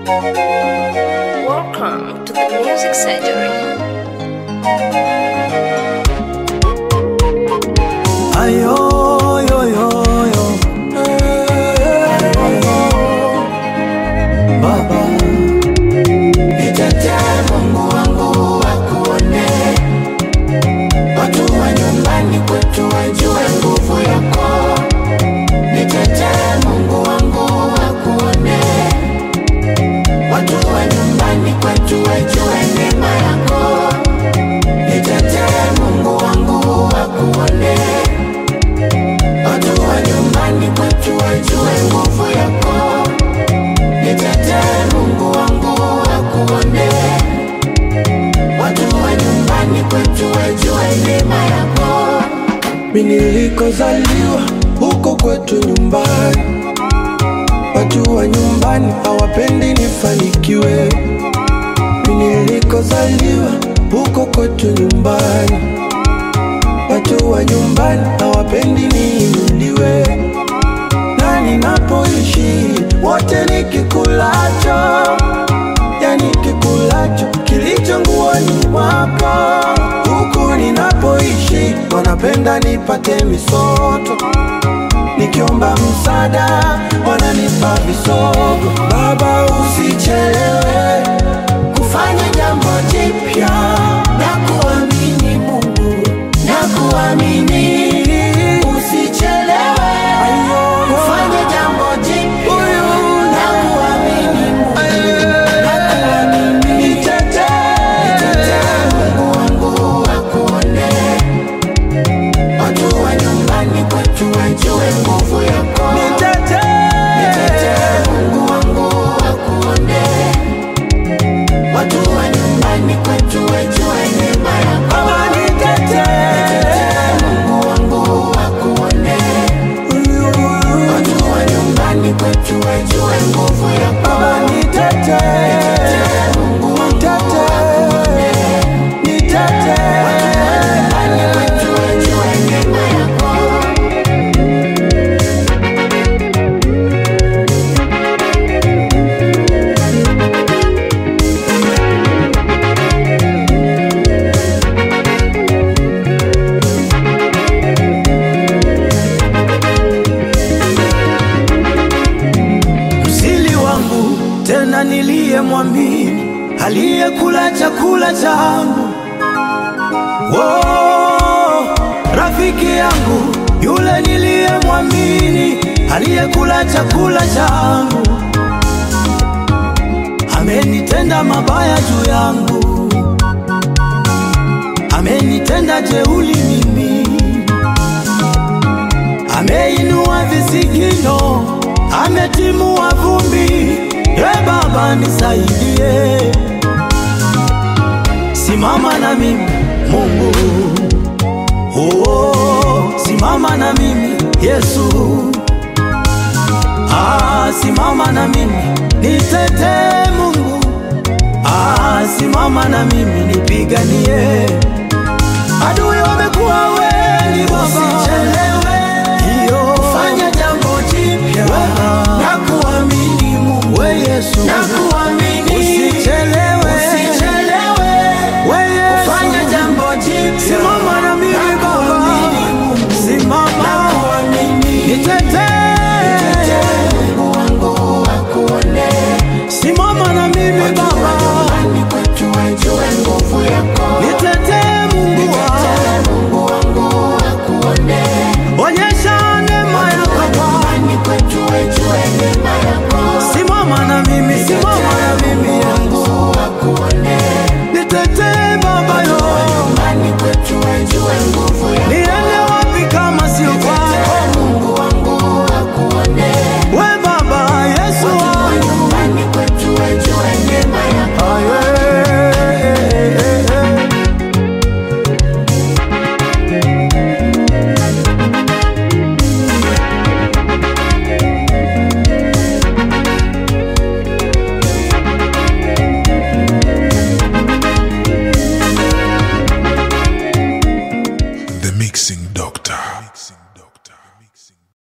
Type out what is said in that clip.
Welcome to the Music Surgery. Ayo, yo, yo, yo. Baba, nitetee Mungu wangu wakuone, watu wa nyumbani kwetu wajue nguvu yako. Nitetee Mungu wangu wakuone, watu wa nyumbani kwetu wajue neema yako. Nitetee Mungu wangu wakuone, watu wa nyumbani kwetu wajue nguvu yako. Nitetee Mungu wangu wakuone, watu wa nyumbani kwetu wajue neema yako. mimi nilikozaliwa huko kwetu nyumbani, watu wa nyumbani hawapendi nifanikiwe. Mimi nilikozaliwa huko kwetu nyumbani, watu wa nyumbani hawapendi niinuliwe. Na ninapoishi wote nikikulacho, yani kikulacho kilicho nguoni mwako. Huku ninapoishi wanapenda nipate misoto, nikiomba msaada wananipa visogo. Baba, usichelewe Kufanya jambo jipya na kuamini Mungu, na kuamini. Usichelewe kufanya jambo jipya na kuamini Mungu, na kuamini. Nitetee Mungu wangu wakuone, watu wa nyumbani kwetu wajue nguvu yako. Nitetee Mungu wangu wakuone, watu wa nyumbani kwetu wajue neema yako. Nitetee Mungu wangu wakuone, watu wa nyumbani kwetu wajue nguvu yako. Nitetee Mungu wangu wakuone, watu wa nyumbani kwetu wajue neema yako. Msili wangu tena niliyemwamini, aliyekula chakula changu. Oh, rafiki yangu yule niliyemwamini, aliyekula chakula changu. Amenitenda mabaya juu yangu, amenitenda jeuli mimi, ameinua visigino, ametimua vumbi. Baba nisaidie, simama na mimi Mungu. Oh, simama na mimi Yesu. Simama na mimi nitetee Mungu. Simama na mimi nipiganie.